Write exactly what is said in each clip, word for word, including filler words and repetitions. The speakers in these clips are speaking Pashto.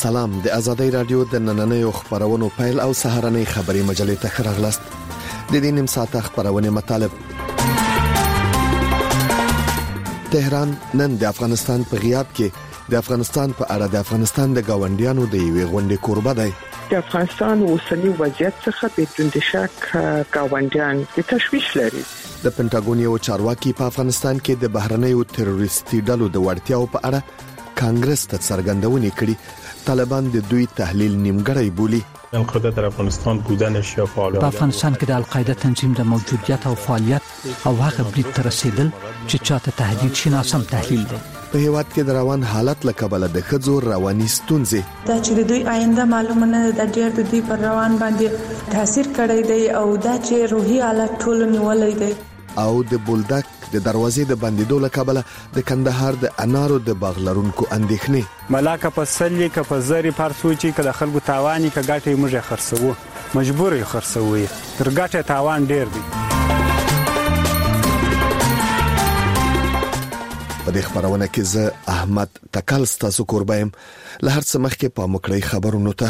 سلام د آزادۍ رادیو د نننیو خبرونو پیل او سهارنۍ خبري مجلې ته راغلاست. د دې نیم ساعت خبرونه مطالب. تهران نن د افغانستان په غیاب کې د افغانستان په اړه د افغانستان د گاونډیانو د یوې غونډې کوربه دی. د افغانستان اوسنی وضعیت څخه بدون شک گاونډیان د تشویش لري. د پنټاګون یو چارواکي په افغانستان کې د بهرنیو تروریستي ډلو د وړتیاو په اړه کانګرس ته څرګندونې کړې. طالبان د دوی تحلیل نیمګړی بولي. القاعده در افغانستان بودنش یا فعالیت په افغانستان کې د القاعده تنظیم د موجودیت او فعالیت او هغه برید تر رسیدل چې چاته تهدید شي ناسم تحلیل دی. په هیواد کې د روان حالت لکبله د خځو رواني ستونزې دا چې دوی آینده معلومه نه د ډیر د دوی پر روان باندې تاثیر کړی دی او دا چې روحي حالت ټول نیولې دی. او د بولدک د دروازې د بندیدو لکبله د کندهار د انارو د باغلرونکو اندېښنې ملاکه په سلې ک په زری پر سوچي ک د خلکو تاوانی ک ګټه موږ خرڅو مجبور یې خرڅوي تر ګټه تاوان ډیر دی. په دې خبرونه کې زه احمد تکل ستاسو قربایم. له هر څه مخکې په مکړی خبرونو ته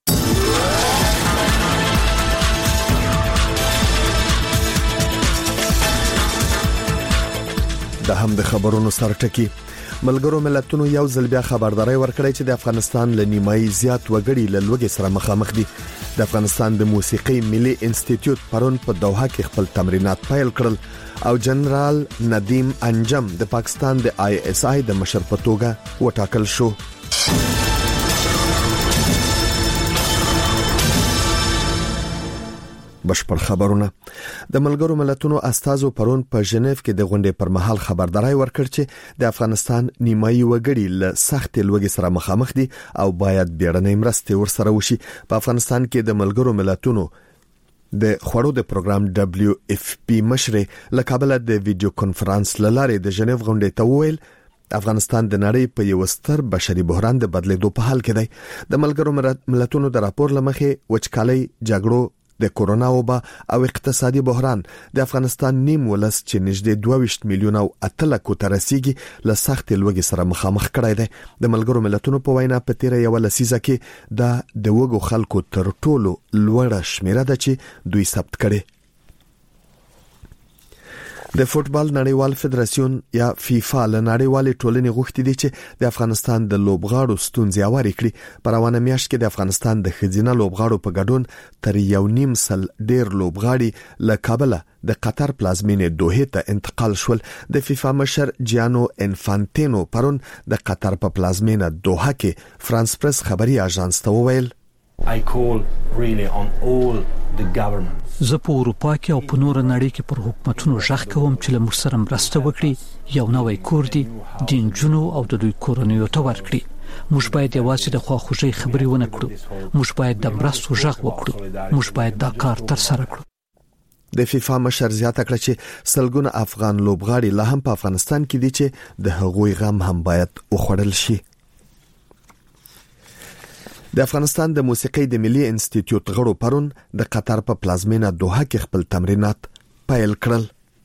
د هم د خبرونو سرټکی. ملګرو ملتونو یو ځل بیا خبرداري ورکړې چې د افغانستان له نیمایي زیات وګړي له لوږې سره مخامخ دي. د افغانستان د موسیقي ملي انسټیټیوټ پرون په دوحه کې خپل تمرینات پیل کړل او جنرال ندیم انجم د پاکستان د آی اس آی د مشر په توګه وټاکل شو. بشپړ خبرونه. د ملګرو ملتونو استازو پرون په ژنیف کې د غونډې پر مهال خبرداري ورکړ چې د افغانستان نیمایي وګړي له سخت لوږې سره مخامخ دي او باید بیړنۍ مرستې ورسره وشي. په افغانستان کې د ملګرو ملتونو د خوړو د پروګرام دبليو اف پی مشر له کابل د ویډیو کانفرنس لاره د ژنیف غونډې ته ویل افغانستان د نړۍ په یو ستر بشري بحران د بدلیدو په حال کې دی. د ملګرو ملتونو د راپور لمخې وچکالي، جګړو، د کورونا وبا او اقتصادي بحران د افغانستان نیم ولس چې نږدې دوه ویشت میلیون او اتل کو ترسيږي له سخت لوږې سره مخامخ کړای دی. د ملګرو ملتونو په وینا په تیر یو لسیزه کې دا د وګو خلکو تر ټولو لوړه شمیره ده چې دوی ثبت کړي. د فوتبال نړیوال فدراسیون یا فیفا له نړیوالې ټولنې غوښتي دي چې د افغانستان د لوبغاړو ستونزې اوري کړي. پر روانه میاشت کې د افغانستان د خزینه لوبغاړو په ګډون تر یو نیم سل ډیر لوبغاړي له کابل د قطر پلازمینې دوحه ته انتقال شول. د فیفا مشر جیانو انفانتینو پرون د قطر په پلازمینه دوحه کې فرانس پریس خبري اژانس ته وویل I call really on all the governments. زه په اروپا کې او په نور نړۍ کې پر حکومتونو ژغ کوم چې له موږ سره مرسته وکړي، یو نوې کور دی د انجونو او د دوی کورنیو ته ورکړي. موږ باید یوازې د خواخوږۍ خبرې ونه کړو، موږ باید د مرستو ژغ وکړو، موږ باید دا کار تر سره کړو. د فیفا مشر زیاته کړه چې سلګونه افغان لوبغاړي لا هم په افغانستان کې دي چې د هغوی غم هم باید وخوړل شي. د افغانستان د موسیقي د ملي انسټیټیوټ غړو پرون د قطر په پلازمینه دوحه کې خپل تمرینات پیل کړل.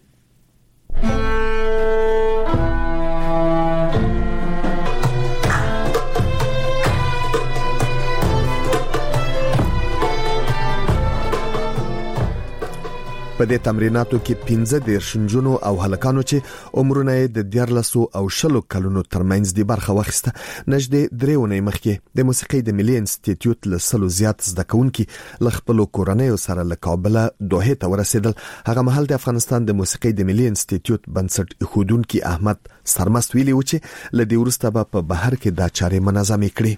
په دې تمریناتو کې پنځه دیرش نجونو او هلکانو چې عمرونه د دیارلسو او شلو کلونو ترمنځ دی برخه واخیسته. نږدې درې ونې مخکې د موسیقي د ملي انسټیټیوټ له سلو زیات زده کوونکي له خپل کورنیو سره له کابل دوحه ته ورسېدل. هغه مهال د افغانستان د موسیقي د ملي انسټیټیوټ بنسټ ایښودونکي احمد سرمست ویلي و چې له دې وروسته به په بهر کې دا چارې منظمې کړي.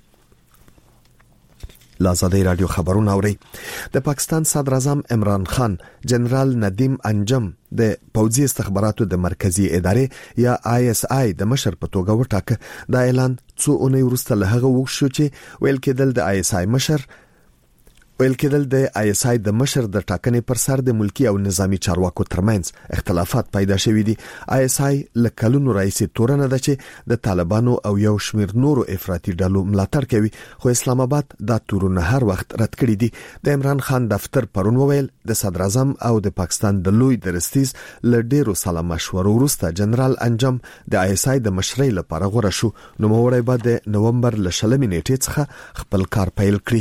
لازادی رادیو خبرونه اوري. د پاکستان صدر اعظم عمران خان جنرال ندیم انجم د پوځي استخباراتو د مرکزی ادارې یا آی اس آی د مشر په توګه وټاکه. دا اعلان څو اونۍ وروسته له هغه وشو چې ویل کېدل د آی اس آی مشر ویل کېدل د آی اس آی د مشر د ټاکنې پر سر د ملکی او نظامی چارواکو ترمنځ اختلافات پیدا شوي دي. آی اس آی له کلونو راځي تورنه ده چې د طالبانو او یو شمیر نورو افراطي ډلو ملاتړ کوي، خو اسلام آباد دا تورونه هر وخت رد کړي دي. د عمران خان دفتر پرون وویل د صدر اعظم او د پاکستان د لوی درستیز له ډیرو سلا مشورو وروسته جنرال انجم د آی اس آی د مشرۍ لپاره غوړه شو. نو موړی به د نومبر له شلمې نیټې څخه خپل کار پیل کړي.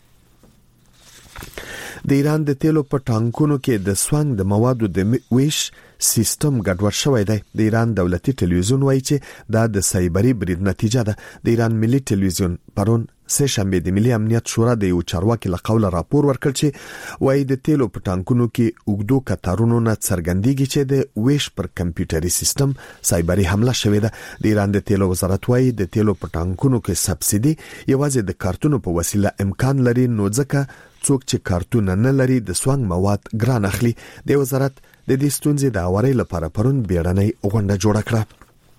د ایران د تیلو په ټانکونو کې د سوانګ د موادو د ویش سیستم ګډوډ شوی دی. د ایران دولتي ټلویزیون وایي چې دا د سایبری برید نتیجه ده. د ایران ملي ټلویزیون پرون سه شنبه د ملي امنیت شورا د یو چارواکي له قوله راپور ورکړ چې وایي د تیلو په ټانکونو کې اوږدو کتارونو نه څرګندېږي چې د ویش پر کمپیوټري سیستم سایبری حمله شوې ده. د ایران د تیلو وزارت وایي د تیلو په ټانکونو کې سبسیدي یوازې د کارتونو په وسیله امکان لري، نو ځکه څوک چې کارتونه نه لري د سوانګ مواد ګران اخلي. د وزارت د دې ستونزې د اوري لپاره پرون بیړنۍ غونډه جوړه کړه.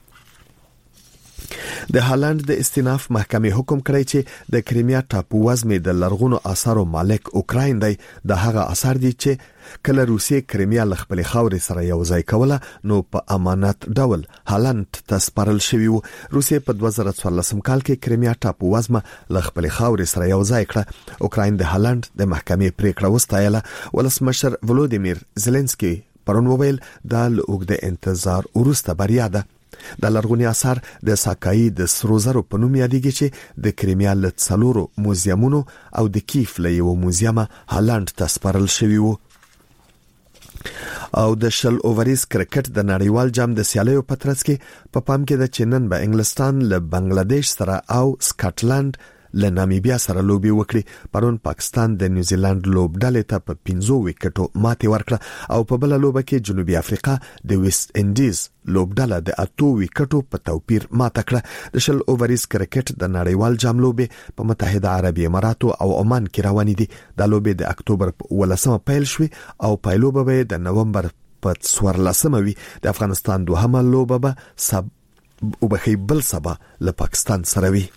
د هالند د استیناف محکمې حکم کړی چې د کریمیا ټاپو وزمې د لرغونو آثارو مالک اوکراین دی. د هغه آثار دي چې کله روسیې کریمیا له خپل خاورې سره یو ځای کوله نو په امانت ډول هالند ته سپارل شوی وو. روسیې په دوه زره څوارلسم کال کې کریمیا ټاپو وزمه له خپل خاورې سره یو ځای کړه. اوکراین د هالند د محکمې پریکړه وستایله. ولسمشر ولودیمیر زيلنسکي پرون وویل دا له اوږد انتظار وروسته بریا ده. د لرغونی اثار د ساکای د سروزرو په نوم یادېږي چې د کریمیا له څلورو موزیمونو او د کیف له یو موزیم هالند ته سپارل شوی وو. او د شل اووریز کرکټ د نړیوال جام د سیالیو په ترڅ کې په پام کې د چینن به انګلستان له بنگلاديش سره او سکاټلند له نامیبیا سره لوبي وکړي. پرون پاکستان د نیوزیلند لوبډلې ته په پنځو وکټو ماتې ورکړه او په بل لوبه کې جنوبي افریقا د ویسټ انډیز لوبډله د اتو وکټو په توپیر ماته کړه. د شل اووریز کرکټ د نړیوال جام لوبې په متحده عربی اماراتو او عمان کې روانې دي. د لوبې د اکتوبر په ولسمه پیل شوې او پایلوبه به د نومبر په څوارلسمه وي. د افغانستان دوهمه لوبه به سب وبخي بل سبا له پاکستان سره وي.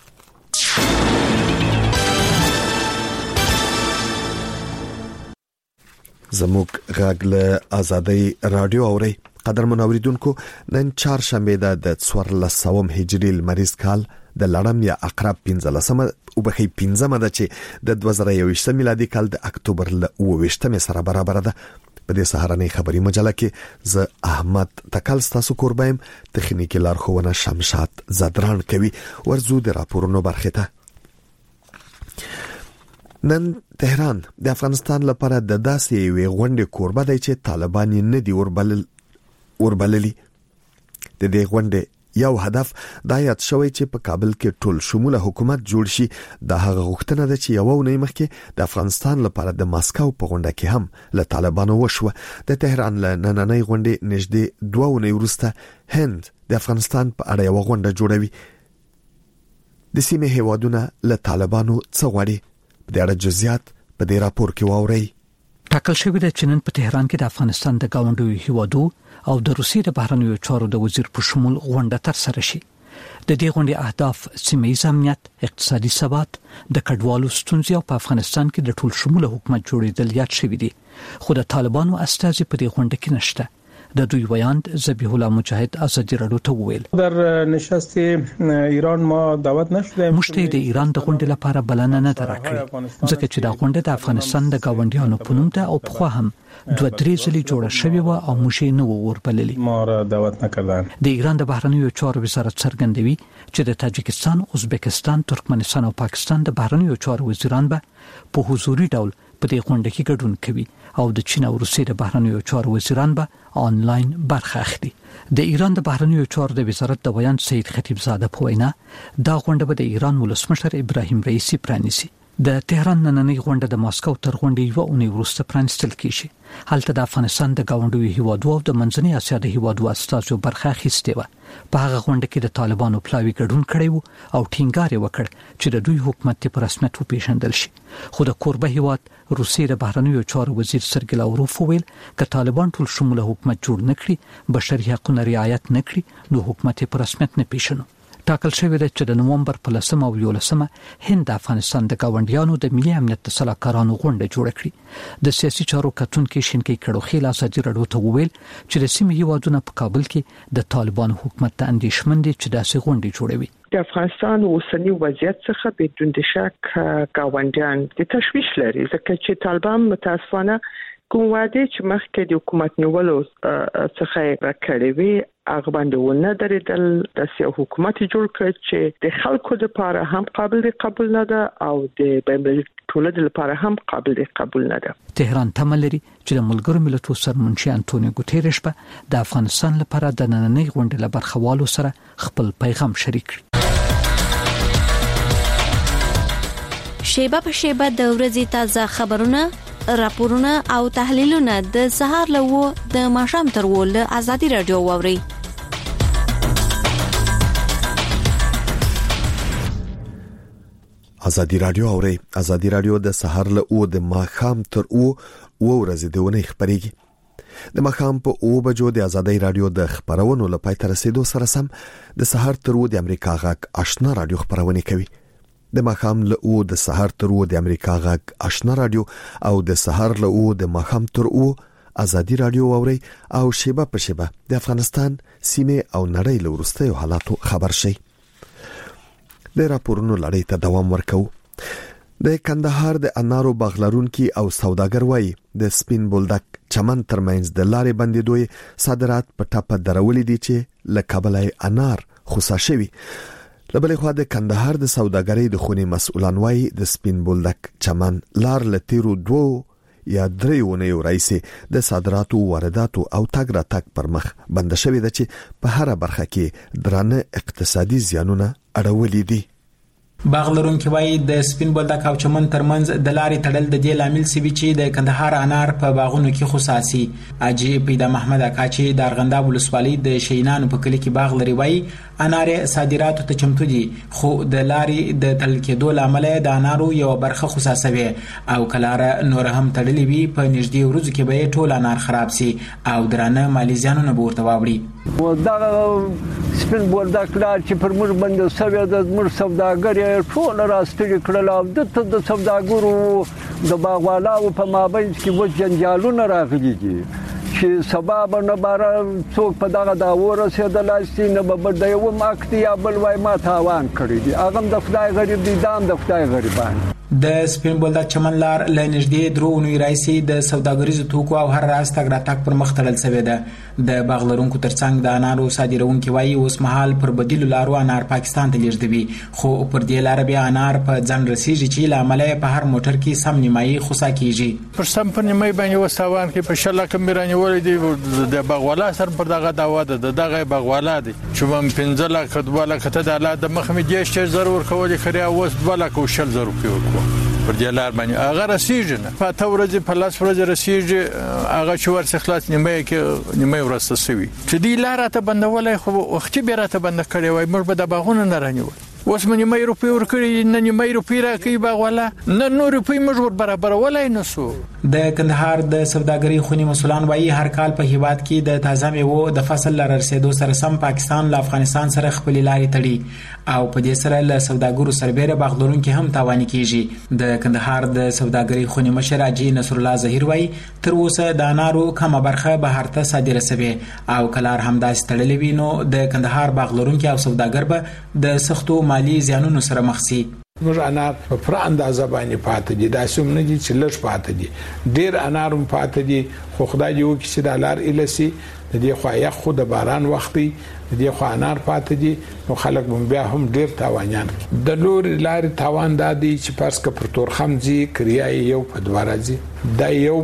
زموږ غږ له آزادۍ رادیو اوري. قدر منوریدونکو، نن چهارشنبه ده د څوارلسم هجري لمریز کال د لړم یا عقرب پنځلسمه وبخي پنځمه ده چې د دوه زره یوویشتم میلادي کال د اکتوبر له اوویشتمه سره برابر ده. په دې سهارنۍ خبري مجله کې ز احمد تکل ستاسو قربایم، تخنیکی لارښوونه شمشاد زدران کوي. ورزو د راپورونو برخه ته. نن تهران د افغانستان لپاره د داسې یوې غونډې کوربه دی چې طالبان یې نه دي وربلل وربللي. د دې غونډې یو هدف دا یاد شوی چې په کابل کې ټول شموله حکومت جوړ شي. د هغه غوښتنه ده چې یو ونې مخکې د افغانستان لپاره د ماسکو په غونډه کې هم له طالبانو وشوه. د تهران له نننۍ غونډې نږدې دوه ونې وروسته هند د افغانستان په اړه یو غونډه جوړوي. د سیمې هیوادونه له طالبانو څه غواړي؟ د اړه جزئیات په دې راپور کې واورئ. ټاکل شوی د چینن په تهران کې د افغانستان د گاونډیو هیوادو او د روسیې د بهرنیو چارو د وزیر په شمول غونډه تر سره شي. د دې غونډې اهداف سیمه‌ییز امنیت، اقتصادي ثبات، د کډوالو ستونزې او په افغانستان کې د ټول شموله حکومت جوړېدل یاد شوی دي. خو د طالبانو استازي په دې غونډه کې نشته. د دوی ویاند ذبیح الله مجاهد ازادي رادیو ته وویل در نشست ایران ما دعوت نشده. مشته د ایران د غونډې لپاره بلنه نه درکړه ځکه چې دا غونډه د افغانستان د گاونډیانو په نوم ده او په خو هم دوه درې ځلې جوړه شوې و او موږ یې نه وربللي. ما را دعوت نکردن. د ایران د بهرنیو چارو وزارت څرګندوي چې د تاجکستان، ازبکستان، ترکمنستان او پاکستان د بهرنیو چارو وزیران به په حضوري ډول په دې غونډه کې ګډون کوي او د چین او روسیې د بهرنیو چارو وزیران به آنلاین برخه اخلي. د ایران د بهرنیو چارو د وزارت د بیان سید خطیب زاده په وینا دا غونډه به د ایران ولسمشر ابراهیم رئیسی پرانیسي. د تهران نننۍ غونډه د ماسکو تر غونډې یو اونۍ وروسته پرانیستل کیږي. هلته د افغانستان د گاونډیو هیوادو او د منځنۍ اسیا د هیوادو استازو برخه اخیستې و. په هغه غونډه کې د طالبانو پلاوی ګډون کړی وو او ټینګار یې وکړ چې د دوی حکومت په رسمیت وپیژندل شي. خو د کوربه هیواد روسیې د بهرنیو چارو وزیر سرګی لاوروف ویل ک طالبان ټول شموله حکومت جوړ نکړي، بشري حقوقو رعایت نکړي، نو حکومت په رسمیت نه پیژنو. ټاکل شوې ده چې د نومبر په لسمه او یولسمه هند د افغانستان د گاونډیانو د ملي امنیت د سلاکارانو غونډه جوړه کړې. د سیاسي چارو کتونکو شینکی کړوخیل ازادي راډیو ته وویل چې د سیمې هیوادونو په کابل کې د طالبان حکومت ته اندېښمن دي چې داسې غونډې جوړوي. د افغانستان اوسنی وضعیت څخه بدون د شک گاونډیان د تشویش لري ځکه چې طالبان متاسفانه کوم وعده چې مخکې د حکومت نیولو څخه راکړې وي هغه باندې ونه درېدل. د سیاسي حکومت جوړ کړ چې د خلکو لپاره هم قابل قبول نه ده او د بین ټولنې لپاره هم قابل قبول نه ده. تهران تمه لري چې د ملګرو ملتونو سرمنشي انټونیو ګوتيريش په د افغانستان لپاره د نننۍ غونډې له برخوالو سره خپل پیغام شریک کړي. شیبه په شیبه د ورځې تازه خبرونه، راپورونه او تحلیلونه د سهار له و د ماښام تر و له ازادي راډیو واوري. ازادي راډیو اوري ازادي راډیو د سهار له او د ماښام تر او و ورځې د ونې خبريږي. د ماښام په او بجو د ازادي راډیو د خبرونو لپاره تر رسیدو سره سم د سهار تر او د امریکا غاک آشنا راډیو خبرونه کوي. د ماښام له او د سحر تر او د امریکا غاک آشنا رادیو او د سحر له او د ماښام تر او ازادي رادیو اوري او شیبه په شیبه د افغانستان سیمه او نړۍ له ورستیو حالاتو خبر شي. د راپورونو لړۍ ته دوام ورکو. د کندهار د انارو باغلرونکي او سوداګر وای د سپین بولدک چمن ترمنځ د لارې بندیدوي صادرات په ټاپه درولې دي چې له کابل انار خصا شوی. لبلې خو د کندهار د سوداګرۍ د خوني مسؤلان وای د سپین بولدک چمن لار لتیرو دو یا دریونه یو رئیسي د صادراتو وارداتو او تاګ را تاګ پر مخ بند شوی د چې په هر برخه کې درانه اقتصادي زیانونه اړولې دي. باغلرونکي وای د سپین بولدک او چمن ترمنځ د لارې تړل د دې لامل سوي چې د کندهار انار په باغونو کې خصاصي. اجي پیدا محمد اکاچي د ارغنداب ولسوالۍ د شینانو په کلی کې باغ لري وای انار صادراتو ته چمتو دي خو د لارې د تړل کېدو لامل د انارو یو برخه خصاصوي او کلاره نور هم تړلې وي په نږدې ورځو کې به ټول انار خراب سي او درانه مالي زیانونه به ورته واوړي. و دا سپین بولدک لار چې پر موږ باندې سوي د موږ سوداګر ټول راستړي کړل او د سوداګرو د باغوالو په مابین کې و جنجالونه راغلي دي چې سبب نه بار څوک په دغه دا ورسېدل چې نه به د یو ماکتي یا بل وای ما تاوان کړی دي هغه د خدای غریب دي دام د خدای غریبان. د سپین بولدک چمن لار له نږدې درونی رئیسي د سوداګریزو توکو او هر راز تګ راتګ پر مخ تړل شوی ده. د باغلرونکو ترڅنګ د انارو صادرونکو وایي اوس مهال پر بدیلو لارو انار پاکستان ته لیږدوي خو پر دې لار بیا انار په ځن رسیږي چې لامل په هر موټر کې سم نیمایي خصا کیږي. پر سم په نیمایي باندې وساوان کې په شله کمرانی ولې دی د باغوالا سر پر دغه داوا ده دغه باغوالا دي چې هم پنځه لک کډواله کته د اله د مخ مې دیش ضرور کولې خري اوس دوه لک او شل زرو پیو پر دې لار باندې هغه رسیږي نه په تا ورځ په لاس ورځ رسیږي هغه چې ورڅ خلاص نیمه کې نیمه ورسته سوي چې دی لار ته بندولای خو وخت به راته بند کړي وای موږ به د باغونه نه رانیول اوس مې نیمه روپی ورکړي نه نیمه روپی راکې باغوالا نه نور روپی موږ ور برابر ولای نسو. د کندهار د سوداګرۍ خوني مسولان وایي هر کال په هیواد کې د تازه میوو د فصل لار رسیدو سره سم پاکستان له افغانستان سره خپل لارې تړي او په دې سره له سوداګرو سربېره باغدارونکو هم تاوان کیږي. د کندهار د سوداګرۍ خوني مشر اجي نصر الله ظهیر وایي تر اوسه د انارو کومه برخه بهر ته صادره شوه او کلار هم داس تړلې وینو د کندهار باغدارونکو او سوداګر به د سختو مالی زیانونو سره مخ شي. موږ انار په پر اندازه باندې پاتې دي دا سم نه دي چې لږ پاتې دي ډیر انارم پاتې دي خو خدای دې وکړي چې د لار السی د دې خو یا خو د باران وختي د دې خو انار پاتې دي نو خلک بیا هم ډیر تاوانيان د لور لار تاوان دادي چې پارس ک پر تور خمزي کریای یو په دواره دي دا یو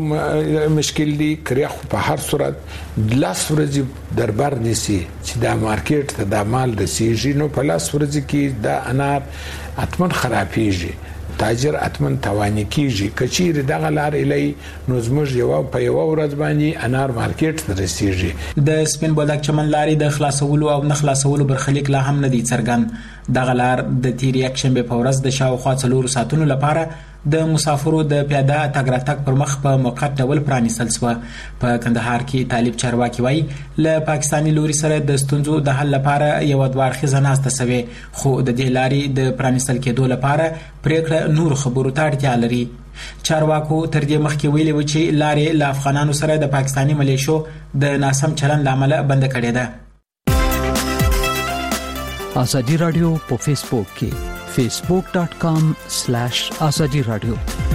مشکل دي کریخ په هر صورت لاس ورځي دربار نسی چې دا مارکیټ ته د مال د سیجی نو په لاس ورځي کې دا انار اتمن خرابېږي تاجر اتمن توانی کیږي کچیر دغه لار الی نو زموږ یو په یو ورځ باندې انار مارکیټ ته رسیږي. د سپین بولدک چمن لارې د خلاصولو او نه خلاصولو برخلیک لا هم نه دي څرګند. دغه لار د تیر یک شنبه په ورځ د شاوخوا څلور ساعتونو لپاره د مسافرو د پیاده تګ راتګ پر مخ په موقت ډول پرانیستل شو. په کندهار کې طالب چارواکي وایي له پاکستاني لوري سره د ستونزو د حل لپاره یو دوړخیزه ناسته شوې، خو د دې لارې د پرانیستل کېدو لپاره پریکړه نور خبرو ته اړتیا لري. چارواکو تر دې مخکې ویلي و چې لارې له افغانانو سره د پاکستاني ملیشو د ناسم چلند لامل بند کړې ده. ازادي رادیو په فیسبوک کې فیسبوک ډاٹ کام سلیش ازادي رادیو.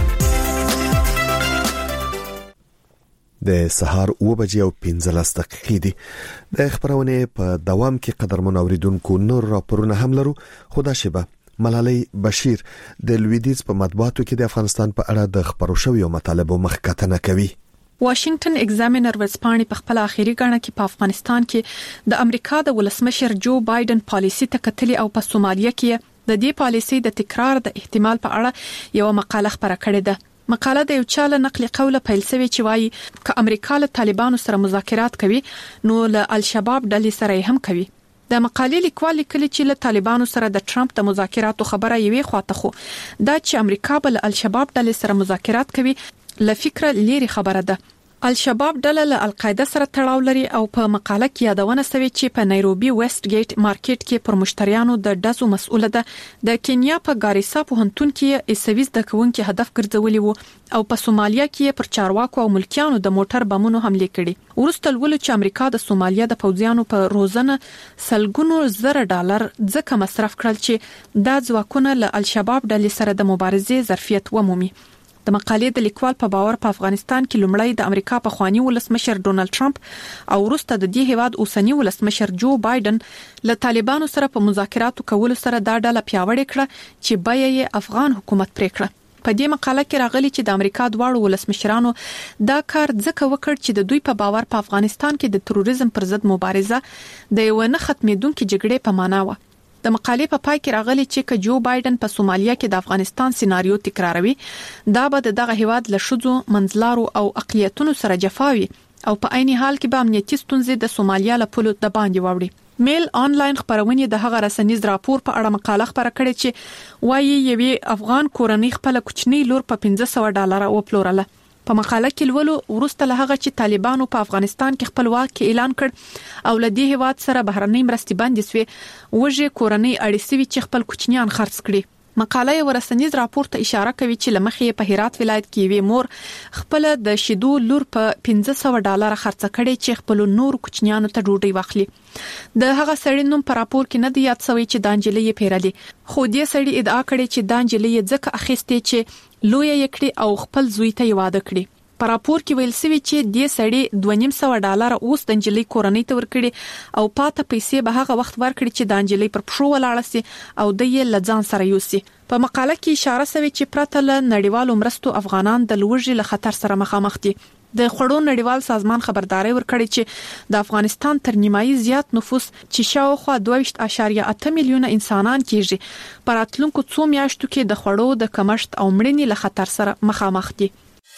د سهار او بجې او پنځلس دقیقې دي. د خبرونه په دوام کې قدرمن اوریدونکو نور راپورونه هم لرو. خدا شبه ملالۍ بشیر د لویدیز په مطبوعاتو کې د افغانستان په اړه د خبرو شویو مطالبو مخکتنه کوي. واشنگټن ایگزامینر ورځپاڼې په خپل اخیری غاڼه کې په افغانستان کې د امریکا د ولسمشر جو بایدن پالیسي ته کتلې او په سومالیا کې د دې پالیسي د تکرار د احتمال په اړه یو مقاله خبره کړې ده. مقاله د یو چاله نقل قوله پیل شوی چې وایي ک امریکا له طالبانو سره مذاکرات کوي نو له الشباب ډلې سره هم کوي. د مقالې لیکوال لیکلي چې له طالبانو سره د ټرمپ د مذاکراتو خبره یوې خواته خو دا چې امریکا بل الشباب ډلې سره مذاکرات کوي ل فکر لري خبره ده. الشباب ډله له القاعده سره تړاو لري او په مقاله کې یادونه شوی چې په نایروبي ویسټ ګیټ مارکیټ کې پر مشتریانو د ډزو مسؤله ده. د کینیا په ګاریسا پوهنتون کې ایسویز د کوونکو هدف ګرځولي وو او په سومالیا کې پر چارواکو او ملکیانو د موټر بمونو حمله کړې. ورسته ولول چې امریکا د سومالیا د پوځیانو په روزنه سلګونو زره ډالر ځکه مصرف کړل چې د ځواکونو له الشباب ډلې سره د مبارزې ظرفیت ومومي. د مقالې د لیکوال په باور په افغانستان کې لومړی د امریکا په خواني ولسمشر ډونالد ټرمپ او وروسته د دې هیواد اوسنی ولسمشر جو بایدن له طالبانو سره په مذاکراتو کولو سره دا ډله پیاوړې کړه چې بیا یې افغان حکومت پرې کړه. په دې مقاله کې راغلي چې د امریکا دواړو ولسمشرانو دا کار ځکه وکړ چې د دوی په باور په افغانستان کې د تروریزم پر ضد مبارزه د یو نه ختمېدونکو جګړې په معنا و. د مقالې په پای کې راغلي چې ک جو بایدن په سومالیا کې د افغانستان سيناريو تکراروي دا به دغه هیواد له شذو منځلارو او اقلیتونو سره جفاوي او په عین حال کې به امنیتي ستونزې د سومالیا له پولو د باندې وړي. میل آنلاین خبرونه د هغه رسنیز راپور په اړه مقاله خبره کړې چې وایي یوې افغان کورنۍ خپل کوچنی لور په پنځه سوه ډالر وپلورله. په مقاله کې ولولو ورسته له هغه چې طالبانو په افغانستان کې خپل واک اعلان کړ او له دې هیواد سره بهرنۍ مرستې بندې شوې وجه کورنۍ اړیسوي چې خپل کوچنیان خرڅ کړي. مقاله یو رسنیز راپور ته اشاره کوي چې لمخې په هرات ولایت کې وی مور خپل د شیدو لور په پنځه سوه ډالر خرڅ کړي چې خپل نور کوچنیانو ته ډوډۍ واخلي. د هغه سړی نوم په راپور کې نه دی یاد شوی چې دانجلې پیرلي، خو دې سړی ادعا کړي چې دانجلې ځکه اخیستې چې لوی یې کړی او خپل زوی ته واده کړی. په راپور کې ویل شوی چې د سړی دوه نیم سوه ډالر اوس د انجلۍ کورنۍ ته ورکړي او پاته پیسې به هغه وخت ورکړي چې د انجلۍ پر پښو ولاړ سي او د یې لځان سره یوسي. په مقاله کې اشاره شوی چې پرته له نړیوالو مرستو افغانان د لوږې له خطر سره مخامخ دي. د خړو نړیوال سازمان خبرداري ورکړي چې د افغانستان تر نیمایي زیات نفوس چې شاوخوا دوه ویشت اعشاریه اته میلیونه انسانان کېږي په راتلونکو څو میاشتو کې د خړو د کمښت او مړینې له خطر سره مخامخ دي.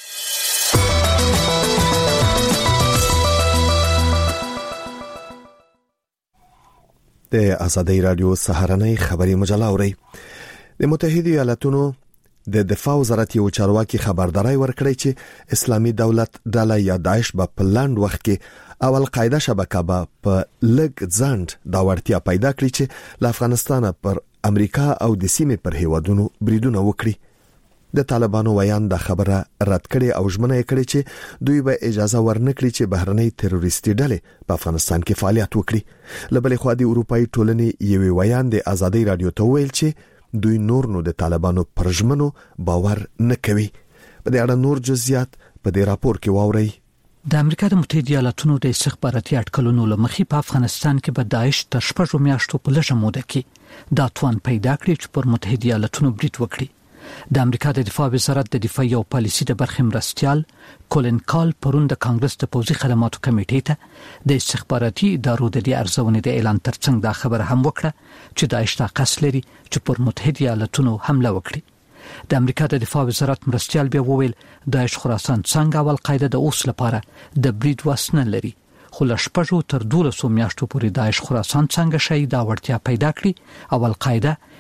د ازادي رادیو سهارنۍ خبري مجله اوري. د متحده ایالاتونو د دفاع وزارت یو چارواکي خبرداري ورکړی چې اسلامي دولت ډله یا داعش په پلاند وخت کې اول قاعده شبکه به په لګ ځند دا ورتیا پیدا کړی چې له افغانستان پر امریکا او د سیمې پر هیوادونو بریدونه وکړي. د طالبانو ویان د خبره رد کړي او ژمنه کړي چې دوی به اجازه ورنکړي چې بهرنۍ تروریستي ډلې په افغانستان کې فعالیت وکړي. لبلې خو د اروپאי ټولنې یو ویان د ازادي رادیو ته ویل چې دوی نور نو د طالبانو پر ژمنو باور نه کوي. په دې اړه نور جزئیات په دې راپور کې واوري. د امریکا د متحده ایالاتونو د استخباراتي اټکلونو لمخې په افغانستان کې به داعش تر شپږو میاشتو په لږه موده کې دا توان پیدا کړی چې پر متحده ایالاتونو برید وکړي. د امریکا د دفاع وزارت د دفاعي او پالیسي د برخې مرستيال کولن کال پرون د کانګرس د پوځي خدماتو کمیټې ته د استخباراتي ادارو د دې ارزونې د اعلان ترڅنګ دا خبره هم وکړه چې داعش قصد لري چې پر متحده ایالاتونو حمله وکړي. د امریکا د دفاع وزارت مرستيال بیا وویل داعش خراسان څنګه اول قاعده د اوس لپاره د برید وسنه لري، خو له شپږو تر دولسو میاشتو پورې داعش خراسان څنګه شي دا ورتیا پیدا کړي. اول قاعده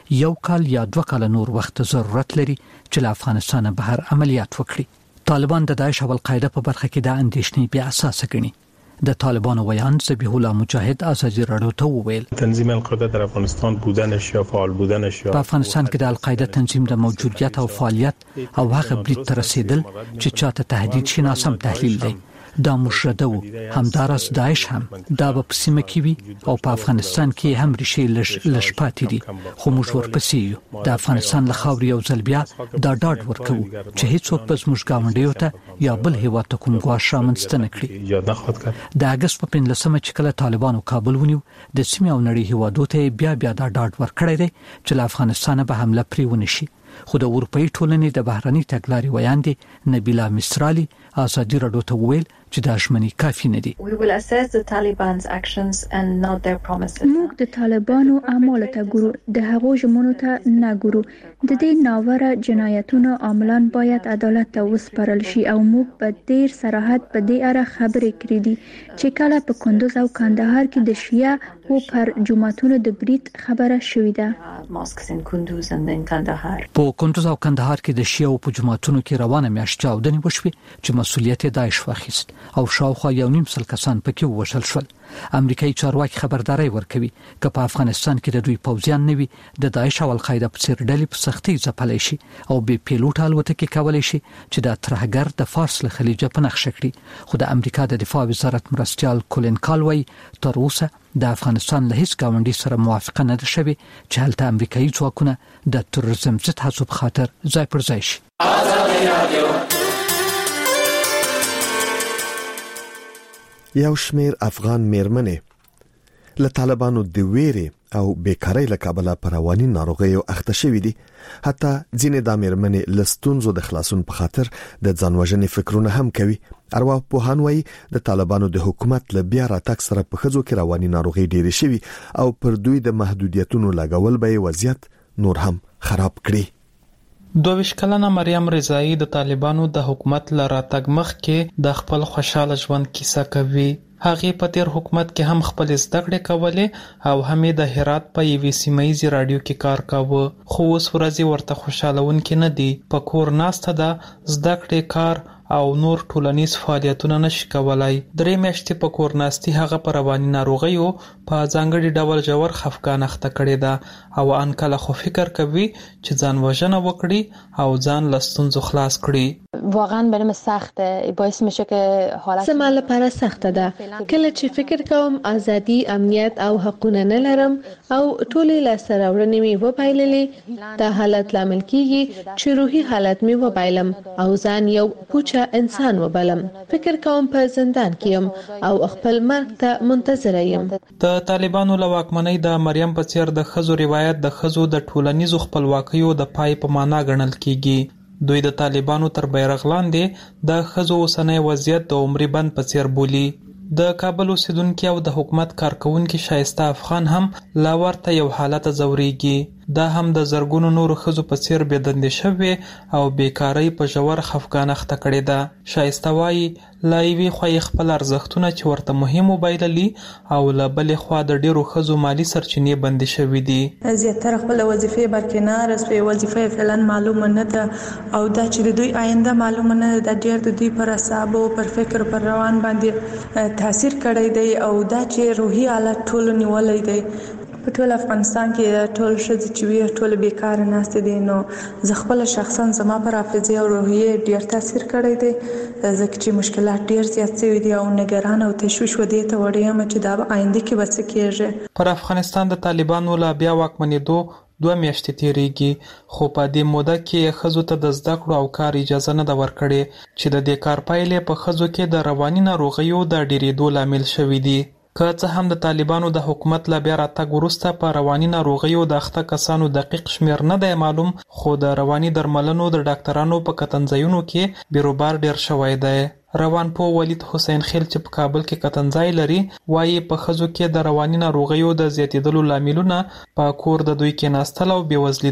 یو کال یا دوه کال نور وخت ضرورت لري چې له افغانستان بهر عملیات وکړي. طالبان د داعش او القاعده په برخه کې د اندېښنې بیا اساس ګڼي. د طالبانو ویان ذبیح الله مجاهد آزادی رادیو ته وویل تنظیم القاعده در افغانستان بودنش یا فعال بودنش په افغانستان کې د القاعده تنظیم د موجودیت او فعالیت او هغه برید تر رسیدل چې چاته تهدید شي ناسم تحلیل دی. دا مشرده و همدارس داعش هم دا په سیمه کې وي او په افغانستان کې هم ریښې لږ لږ پاتې دي، خو موږ ورپسې یو. د افغانستان له خاورې یو ځل بیا دا ډاډ ورکوو چې هیڅوک به زموږ ګاونډیو ته یا بل هیواد ته کوم ګواښ رامنځته نه کړي. د اګست په پنځلسمه چې کله طالبانو کابل ونیو د سیمې او نړۍ هیوادو ته بیا بیا دا ډاډ ورکړی دی چې له افغانستان به حمله پرې ونه شي. خو د اروپאי ټولنې د بهرني تګلارې ویاندې نبیلا مصرالی آزادی رادیو ته وویل چې دا ژمنې کافي نه دي. موږ د طالبانو اعمال ته ګورو، د هغو ژمنو ته نه ګورو. د دې ناوړه جنایتونو عاملان باید عدالت ته وسپارل شي او موږ په ډیر صراحت په دې اړه خبرې کړې دي چې کله په کندوز او کندهار کې د شیعه او پر جماعتونو د برید خبره شوې ده. په کندوز او کندهار کې د شیعه او په جماعتونو کې روانه میاشت چاودنې وشوې چې مسؤلیت داعش واخیست او شاوخوا یو نیم سل کسان پکې ووژل شول. امریکایي چارواکي خبرداري ورکوي چې په افغانستان کې د دوی پوځیان نه وي د داعش او القاعده په څیر ډلې په سختۍ ځپلای شي او بې پیلوټ الوتکې کولای شي چې د ترهګر د فارس له خلیجه په نقشه کړي. خو د امریکا د دفاع وزارت مرستیال کولین کالوی تر اوسه د افغانستان له هیڅ ګاونډي سره موافقه نه ده شوې چې هلته امریکایي ځواکونه د تروریزم ضد هڅو په خاطر ځای پر ځای شي. یو شمیر افغان میرمنې له طالبانو د ویري او بیکاری له کابل پر رواني ناروغیو اخته شوې دي. حتی ځینې د میرمنې له ستونزو د خلاصون په خاطر د ځانوژنې فکرونه هم کوي. ارواپوهان وایي د طالبانو د حکومت له بیا راتګ سره په ښځو کې رواني ناروغي ډېرې شوي او پر دوی د محدودیتونو لګول به وضعیت نور هم خراب کړي. دوه کلنه مریم رضایی د طالبانو د حکومت له راتګ مخکې د خپل خوشاله ژوند کیسه کوي. هغه په تیر حکومت کې هم خپل زده کړې کولې او هم د هرات په یوې سیمایي رادیو کې کار کاوه، خو اوس ورځې ورته خوشالهونکې نه دي. په کور ناسته ده، زده کړې، کار او نور ټولنیز فعالیتونه نشي کولای. درې میاشتې په کور ناستي هغه په رواني ناروغیو په ځانګړي ډول ژور خفګان اخته کړې ده او ان کله خو فکر کوي چې ځان وژنه وکړي او ځان له ستونزو خلاص کړي. واقعا برام سخته، باعث میشه که حالت زما لپاره سخته ده. کله چې فکر کوم ازادي، امنیت او حقوقونه نه لرم او ټولې لاسته راوړنې مې وبایللې، دا حالت لامل کیږي چې روحي حالت مې وبایلم او ځان یو پوچ انسان وبلم. فکر کوم په زندان کې یم او خپل مرګ ته منتظر یم. د طالبانو له واکمنۍ د مریم په څیر د ښځو روایت د ښځو د ټولنیزو خپلواکیو د پای په معنا ګڼل کیږي. دوی د طالبانو تر بیرغ لاندې د ښځو اوسنی وضعیت د عمري بند په څیر بولي. د کابل اوسیدونکو او د حکومت کارکونکو شایسته افغان هم لا ورته یو حالت زوريږي. دا هم د زرګونو نورو ښځو په څیر بېدندې شوې او بیکاری په ژور خفګان اخته کړې ده. شایسته وایي لا یوې خوا یې خپل ارزښتونه چې ورته مهم وبایللي او له بلې خوا د ډېرو ښځو مالي سرچینې بندې شوې دي. زیاتره خپل وظیفې برکنار سوې، وظیفه فعلا معلومه نه ده او دا چې د دوی آینده معلومه نه ده، ډېر د دوی پر اعصابو، پر فکر، پر روان باندې تاثیر کړی دی او دا چې روحي حالت ټول نیولای دی. په ټول افغانستان کې ټول ښځې چې وي ټول بیکاره ناستې دي. نو زه خپل شخصا زما پر حافظه او روحیه ډیر تاثیر کړی دی، ځکه چې مشکلات ډیر زیات شوي دي او نگران او تشویش ودی ته وړي یم چې دا آینده کې به څه کیږي. پر افغانستان د طالبانو لا بیا واکمنېدو دوه میاشتې تیریږي، خو په دې موده کې ښځو ته د زده کړو او کار اجازه نه ده ورکړې چې د دې کار پایلې په ښځو کې د رواني ناروغیو د ډېرېدو لامل شوي دي. که څه هم د طالبانو د حکومت لا بیا راتګ وروسته په رواني ناروغیو د اخته کسانو دقیق شمیر نه دی معلوم، خو د رواني درملنو د ډاکټرانو په کتنځایونو کې بیروبار ډیر شوی دی. روانپوه ولید حسین خیل چې په کابل کې کتنځای لري وایي په ښځو کې د رواني ناروغیو د زیاتېدلو لاملونه په کور د دوی کې ناستل او بېوزلي ده.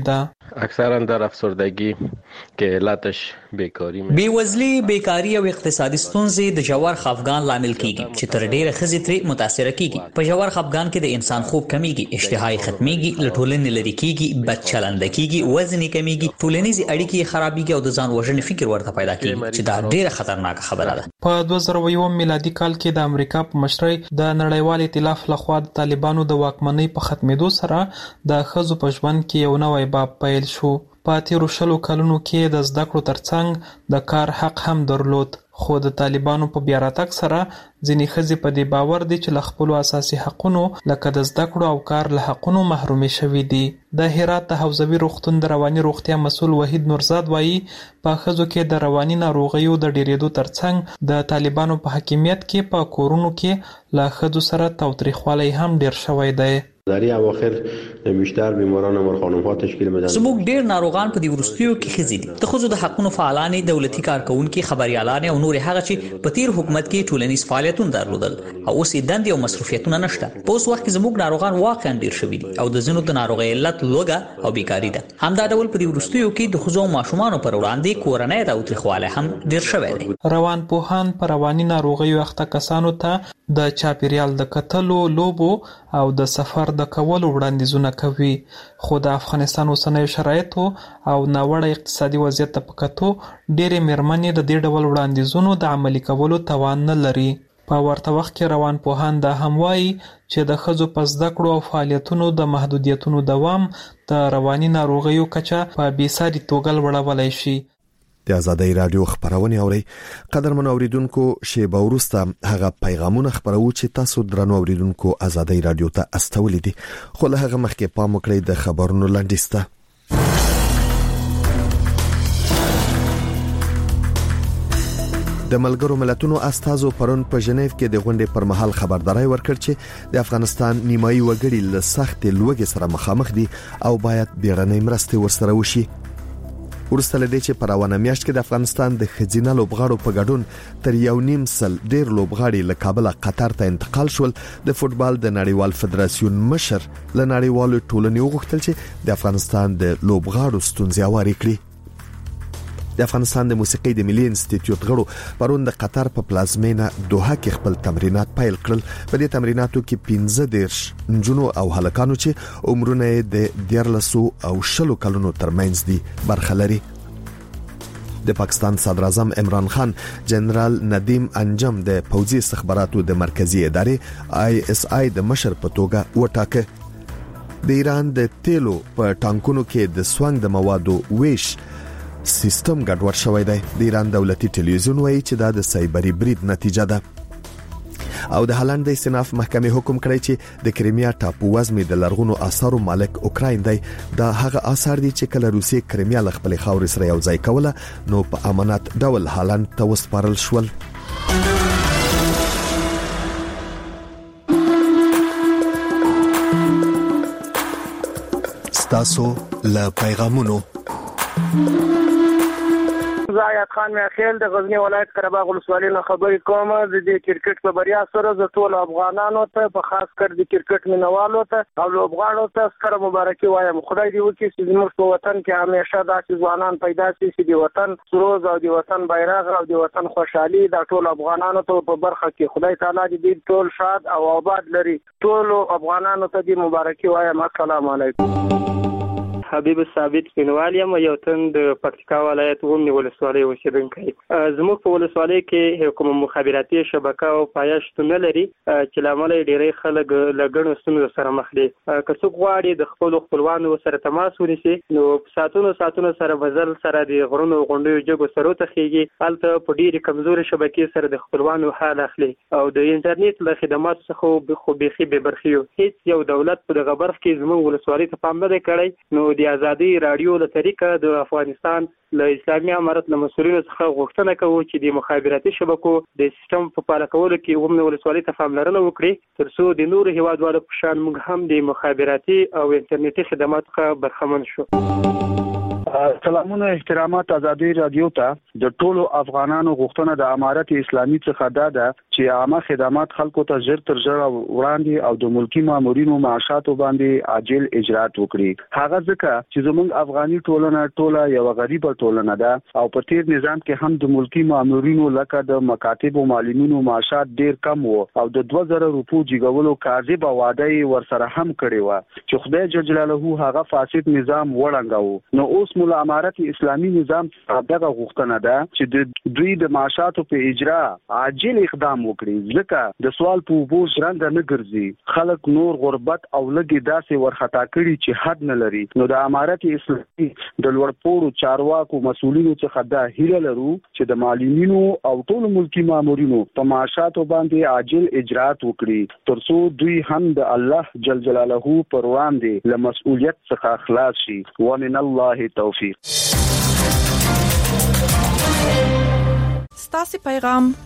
اکثرا در افسردگی که علتش بیکاری می بیوزلی، بیکاری او اقتصادي ستونزې د ژور خفګان لامل کیږي چې تر ډیره ښځې ترې متاثره کیږي. په ژور خفګان کې د انسان خوب کمیږي، اشتهای ختمیږي، له ټولنې لرې کیږي، بد چلنده کیږي، وزن کمیږي، ټولنیزې اړیکې خرابېږي او د ځان وژنې فکر ورته پیدا کیږي چې دا ډیره خطرناکه خبره ده. په دوه زره یو میلادي کال کې د امریکا په مشرۍ د نړیوال ائتلاف لخوا د طالبانو د واکمنۍ په ختمېدو سره د ښځو په ژوند کې یو نوی باب پیل شو. په تیرو شلو کلونو کې د زده کړو ترڅنګ د کار حق هم درلود، خو د طالبانو په بیا راتګ سره ځینې ښځې په دې باور دي چې له خپلو اساسي حقونو لکه د زده کړو او کار له حقونو محرومې شوي دي. د هرات د حوزوي روغتون د رواني روغتیا مسؤل وحید نورزاد وایي په ښځو کې د رواني ناروغیو د ډیرېدو ترڅنګ د طالبانو په حاکمیت کې په کورونو کې له ښځو سره تاوتریخوالی هم ډیر شوی دی. در این اواخر بیشتر بیماران امور خانم ها تشکیل میدن. زموږ ډیر ناروغان په دې وروستیو کې ښځې دي. د ښځو د حقونو فعالان، دولتي کارکونکي، خبريالان او نور هغه چې په تیر حکومت کې ټولنیز فعالیتونه درلودل او اوس یې دندې او مصروفیتونه نشته. په اوس وخت کې زموږ ناروغان واقعا ډیر شوي دي او د ځینو د ناروغۍ علت لوږه او بیکاری ده. همدا ډول په دې وروستیو کې د ښځو او ماشومانو پر وړاندې کورنۍ تاوتریخوالی هم ډیر شوی دی. روان پوهان په رواني ناروغیو اخته کسانو ته د چاپیریال د کتلو، لوبو او د سفر د کولو وړاندیزونه کوي، خو د افغانستان اوسنیو شرایطو او ناوړه اقتصادي وضعیت ته په کتو ډېرې مېرمنې د دې ډول وړاندیزونو د عملي کولو توان نه لري. په ورته وخت کې روان پوهان دا هم وایي چې د ښځو په زده کړو او فعالیتونو د محدودیتونو دوام د رواني ناروغیو کچه په بېساري توګه لوړولی شي. د آزادۍ رادیو خبرونه اوري. قدرمن اوریدونکو، شیبه وروسته هغه پیغامونه خبرو چې تاسو درنو اوریدونکو آزادۍ رادیو ته استولې دي، خو له هغه مخکې پام وکړئ د خبرونو لاندې. د ملګرو ملتونو استازو پرون په ژنیو کې د غونډې پر مهال خبرداري ورکړ چې د افغانستان نیمایي وګړي له سخت لوږې سره مخامخ دي او باید بیړنۍ مرستې ورسره وشي. ورسته لدې چې په روانه میاشت کې د افغانستان د خزینه لوبغاړو په ګډون تر یو نیم سل ډیر لوبغاړي له کابل قطر ته انتقال شول. د فوتبال د نړیوال فدراسیون مشر له نړیوالو ټولنې وغوښتل چې د افغانستان د لوبغاړو ستونزې اوري کړي. د افغانستان د موسیقي د ملي انسټیټیوټ غړو پرون د قطر په پلازمینه دوحه کې خپل تمرینات پیل کړل. په دې تمریناتو کې پنځه دیرش نجونو او هلکانو چې عمرونه د دیارلسو او شلو کلونو ترمنځ دي برخه لري. د پاکستان صدر اعظم عمران خان جنرال ندیم انجم د پوځي استخباراتو د مرکزی ادارې آی اس آی د مشر په توګه وټاکه. د ایران د تیلو په ټانکونو کې د سوانګ د موادو ویش سیستم ګډوډ شوی دی. د ایران دولتي ټلویزیون وایي چې دا د سایبری برید نتیجه ده. او د هالند د استناف محکمې حکم کړی چې د کریمیا ټاپو وزمي د لرغونو آثارو مالک اوکراین دی. دا هغه آثار دي چې کله روسیې کریمیا له خپل خاورې سره یو ځای کوله نو په امانت ډول هالند ته وسپارل شول. ستاسو له پیغامونو زایات خان میاخیل د غزنی ولایت قرهباغ ولسوالۍ نه خبرې کوم. د دې کرکټ په بریا سره د ټول افغانانو ته په خاص کر د کرکټ مینوالو ته او لوبغاړو ته ستره مبارکي وایم. خدای دې وکړي چې زموږ په وطن کې همیشه داسې ځوانان پیدا شي چې د وطن سروز او د وطن بیرغ او د وطن خوشحالي د ټول افغانانو ته په برخه کې خدای تعالی دې ټول شاد او آباد لري. ټول افغانانو ته دې مبارکي وایم. السلام علیکم. حبیب ثابت بنوال یم، یو تن د پکتیکا ولایت ومنی ولسوالۍ اوسیدونکی. زموږ په ولسوالۍ کې کوم مخابراتي شبکه او پایښت نه لري چې لامل ډېری خلک لګڼو ستونزو سره مخ دي. که څوک غواړي د خپل خپلوانو سره تماس ونیسي نو ساتونو ساتونو سره بزل سره د غرونو غونډیو جګو سره تخیږي. البته په ډېری کمزوري شبکې سره د خپلوانو حال اخلي او د انټرنیټ له خدماتو څخه خو بيخي به برخیو. هیڅ یو دولت په دغه برخه کې زموږ ولسوالۍ ته پام نه کړی. نو د آزادۍ رادیو له طریقه د افغانستان له اسلامي امارت له مسؤلینو څخه غوښتنه کوو چې د مخابراتي شبکو د سیستم په فعال کولو کې ومنه ولسوالۍ ته پاملرنه وکړي ترڅو د نورو هیوادوالو په شان موږ هم د مخابراتي او انټرنیټي خدماتو څخه برخمن شو. سلامونه احترامات ازادي رادیو ته د ټولو افغانانو غوښتنه د امارت اسلامي څخه ده چې عامه خدمات خلکو ته ژر تر ژره وړاندې او د ملکی مامورینو معاشاتو باندې عاجل اجرات وکړي. هغه ځکه چې زموږ افغاني ټولنه ټوله یو غریبه ټولنه ده او په تیر نظام کې هم د ملکی مامورینو لکه د مکاتب او معلمینو معاشات ډیر کم وو او د دوه زره روپو جګولو کاذب وعده ورسره هم کړی و چې خدای جل جلاله هغه فاسد نظام وړانداو. نو اوس مولا امارت اسلامي نظام دغه غوښتنه ده چې د دوی د معاشاتو په اجرا عاجل اقدام وکړي ځکه د سوال په بوج رنګ نه ګرځي. خلک نور غربت او لګي داسې ورختا کړي چې حد نه لري. نو د امارت اسلامي د لوړپوړو چارواکو مسؤلینو څخه دا هیله لرو چې د معلمینو او ټول ملکی مامورینو په معاشاتو باندې عاجل اجرات وکړي ترڅو دوی هم د الله جل جلاله پر وړاندې له مسؤلیت څخه خلاص شي. ومن الله توفیق. ستاسو پیغام